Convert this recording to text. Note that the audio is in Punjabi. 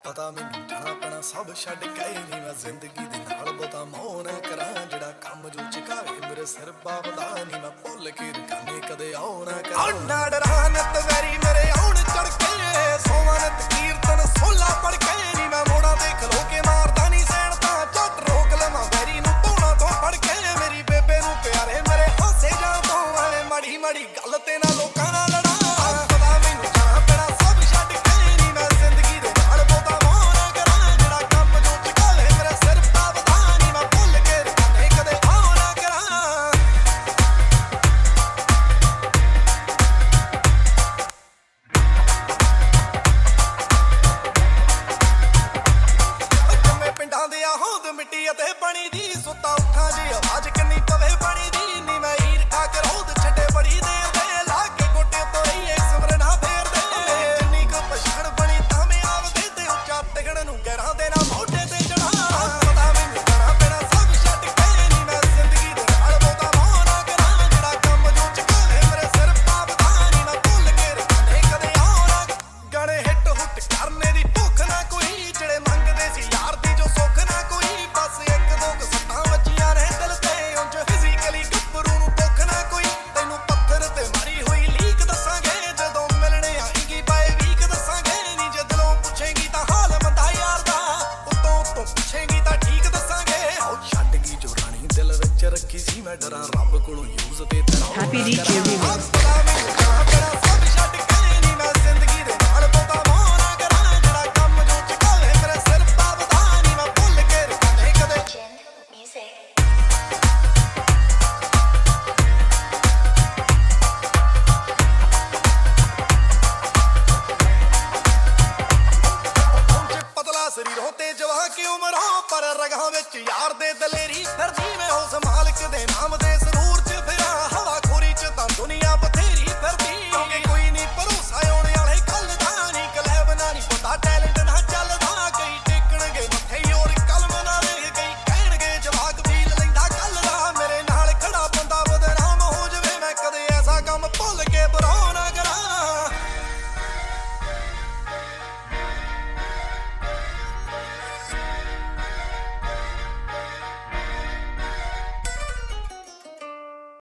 ਪਤਾ ਮੈਨੂੰ ਜਾਣਾ ਪੈਣਾ ਸਭ ਛੱਡ ਕੇ ਨਹੀਂ ਮੈਂ ਜ਼ਿੰਦਗੀ ਦੇ ਨਾਲ ਬਹੁਤਾ ਮੋਹ ਨਾ ਕਰਾਂ ਜਿਹੜਾ ਕੰਮ ਜੋ ਚਕਾਏ ਮੇਰੇ ਸਿਰ ਬਾਬਦਾ ਨਹੀਂ ਮੈਂ ਭੁੱਲ ਕੇ ਰਕਾਨੇ ਕਦੇ ਆਉ ਨਾ ਕਰਾਂ ਨਾ ਡਰਾਂ ਨਤ ਵੈਰੀ ਮੇਰੇ ਆਉਣ ਚੜ ਕੇ ਸੋਵਾਂ ਨਤ ਕੀਰਤਨ ਸੋਲਾ ਪੜ ਕੇ ਨਹੀਂ ਮੈਂ ਮੋੜਾਂ ਦੇ ਖਲੋ ਕੇ ਮਾਰਦਾ ਨਹੀਂ ਸੈਣ ਤਾਂ ਝੱਟ ਰੋਕ ਲਵਾਂ ਵੈਰੀ ਨੂੰ ਧੋਣਾ ਤੋਂ ਫੜ ਕੇ ਮੇਰੀ ਬੇਬੇ ਨੂੰ ਪਿਆਰੇ ਮੇਰੇ ਹਾਸੇ ਜਾਂ ਤੋਂ ਐ ਮਾੜੀ ਮਾੜੀ ਗੱਲ ਤੇ ਨਾ ਲੋਕਾਂ ਨਾਲ ਲੜਾਂ ਪਤਾ ਮੈਨੂੰ ਜਾਣਾ ਪੈਣਾ ਸਭ ਛੱਡ ਕੇ ਨਹੀਂ ਮੈਂ ਜ਼ਿੰਦਗੀ ਦੇ ਨਾਲ ਬਹੁਤਾ ਮੋਹ ਨਾ ਕਰਾਂ ਜਿਹੜਾ ਕੰਮ ਜੋ ਚਕਾਵੇ ਮੇਰੇ ਸਿਰ ਬਾਬਦਾ ਨਹੀਂ ਮੈਂ ਭੁੱਲ ਕੇ ਰਕਾਨੇ ਕਦੇ ਆਉ ਨਾ ਕਰਾਂ ਜੰਮੇ ਪਿੰਡਾਂ ਦੇ ਆ ਹੋਂਦ ਮਿੱਟੀ ਅਤੇ ਪਾਣੀ ਦੀ ਸੁੱਤਾ ਉੱਠਾਂ ਜੀ ਆਵਾਜ਼ ਕਿੰਨੀ ਪਵੇ ਪਾਣੀ ਦੀ ਨੀ ਮੈਂ ਹੀਰ ਖਾ ਕੇ ਰੋਦ ਛੱਡੇ ਬੜੀ ਦੇਰ ਦੇ ਲਾ ਕੇ ਗੋਟੇ ਤੋਂ ਰਹੀਏ ਸਿਮਰਨਾ ਫੇਰਦੇ ਜਿੰਨੀ ਕੁ ਪਛਾਣ ਬਣੀ ਤਾਂ ਮੈਂ ਆਵਦੇ ਤੇ ਉੱਚਾ ਟਿਕਣ ਨੂੰ ਗਹਿਰਾਂ ਦੇ ਨਾਲ ਮੋਢੇ ਤੇ ਚੜਾ ਪਤਾ ਮੈਨੂੰ ਜਾਣਾ ਪੈਣਾ ਸਭ ਛੱਡ ਕੇ ਨੀ ਮੈਂ ਜ਼ਿੰਦਗੀ ਦੇ ਨਾਲ ਬਹੁਤਾ ਮੋਹ ਨਾ ਕਰਾਂ ਜਿਹੜਾ ਕੰਮ ਜੋ ਚਕਾਵੇ ਮੇਰੇ ਸਿਰ ਬਾਬਦਾ ਨੀ ਮੈਂ ਭੁੱਲ ਕੇ ਰਕਾਨੇ ਕਦੇ ਆਉ ਨਾ ਗਾਣੇ ਹਿੱਟ ਹੁੱਟ ਕਰਨੇ ਦੀ ਭੁੱਖ ਨਾ ਕੋਈ ਜਿਹੜੇ ਮੰਗਦੇ ਸੀ ਯਾਰ ਦੀ ਜੋ ਸੁੱਖ ਨਾ ਕੋਈ ਬਸ ਇੱਕ ਦੋ ਕੁ ਸੱਟਾਂ ਵੱਜੀਆਂ ਨੇ ਦਿਲ ਤੇ ਉਂਝ ਫਿਜ਼ੀਕਲੀ ਗੱਭਰੂ ਨੂੰ ਭੁੱਖ ਨਾ ਕੋਈ ਤੈਨੂੰ ਪੱਥਰ ਤੇ ਮਾਰੀ ਹੋਈ ਲੀਕ ਦੱਸਾਂਗੇ ਜਦੋਂ ਮਿਲਣੇ ਆਏਗੀ ਬਾਏ ਵੀਕ ਦੱਸਾਂਗੇ ਨੀ ਜੇ ਦਿਲੋਂ ਪੁੱਛੇਗੀ ਤਾਂ ਹਾਲ ਬੰਦਾ ਯਾਰ ਦਾ ਉਤੋਂ ਪੁੱਛੇਗੀ ਤਾਂ ਠੀਕ ਦੱਸਾਂਗੇ ਆਓ ਛੱਡ ਗਈ ਜੋ ਰਾਣੀ ਦਿਲ ਵਿੱਚ ਰੱਖੀ ਸੀ ਮੈਂ ਡਰਾਂ ਰੱਬ ਕੋਲੋਂ ਯੂਜ਼ ਤੇ ਤੇਰਾ Happy DJ Remix. ਪਤਾ ਮੈਨੂੰ ਜਾਣਾ ਪੈਣਾ ਸਭ ਛੱਡ ਕੇ ਨੀ ਮੈਂ ਜ਼ਿੰਦਗੀ ਦੇ ਨਾਲ ਬਹੁਤਾ ਮੋਹ ਨਾ ਕਰਾਂ ਜਿਹੜਾ ਕੰਮ ਜੋ ਚਕਾਵੇ ਮੇਰੇ ਸਿਰ ਬਾਬਦਾ ਨੀ ਮੈਂ ਭੁੱਲ ਕੇ ਰਕਾਨੇ ਕਦੇ Music. ਜੇ ਪਤਲਾ ਸਰੀਰ ਹੋ ਤੇ ਜਵਾ ਕਿ ਉਮਰ ਹੋ ਪਰ ਰਗਾਂ ਵਿੱਚ ਯਾਰ ਦੇ ਦਲੇਰੀ ਫਿਰਦੀ ਮੈਂ ਉਸ ਮਾਲਕ ਦੇ ਨਾਮ ਦੇ